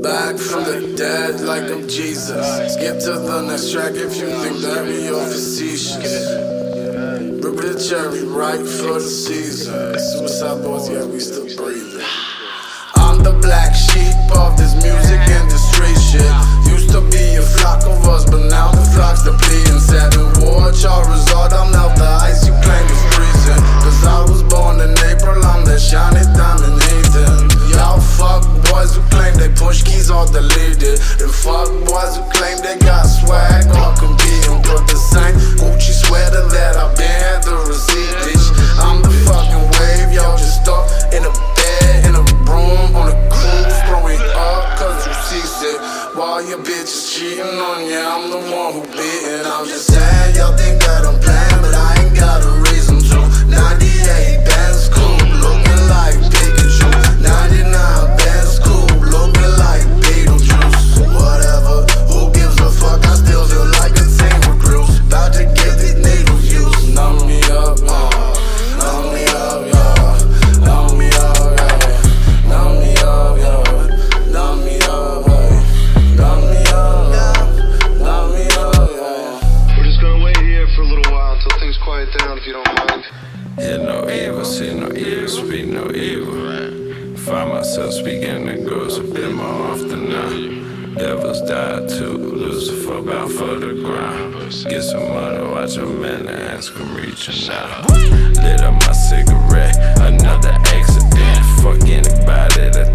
Back from the dead like I'm Jesus. Skip to the next track if you think that we all facetious. Rip the cherry right for the season. Suicide boys, yeah, we still breathing. I'm the black sheep of this music industry shit. Used to be a flock of us, but now the flock's depleting. Seven war Charizard, I'm now the ice you claim is freezing. Cause I was born in April, I'm that shiny diamond heathen. Y'all fuck boys who claim they push keys all deleted. And fuck boys who claim they got swag all competing. Put the same Gucci sweater that I've been had the receipt, bitch. I'm the fucking wave, y'all just stuck in a bed, in a room, on a cruise, throwing up cause you seasick. While your bitch is cheating on you, I'm the one who beatin'. I'm just saying, y'all think that I'm playing, but I ain't got a reason to. 98 Benz coupe, looking like Pikachu. 99 Benz coupe, looking like Beetlejuice. Whatever, who gives a fuck, I still feel like a team recruits. About to get these needles used. Numb me up, numb me up, yeah. Numb me up, yeah. Numb me up, yeah. Numb me up, yeah. Numb me up, yeah. Numb me up, yeah. We're just gonna wait here for a little while until things quiet down, if you don't mind. Hear no evil, see no evil, speak no evil. Find myself speaking in ghosts a bit more often now. Devils die too, Lucifer bound for the ground. Get some money, watch a man and ask him reaching out. Lit up my cigarette, another accident. Fuck anybody that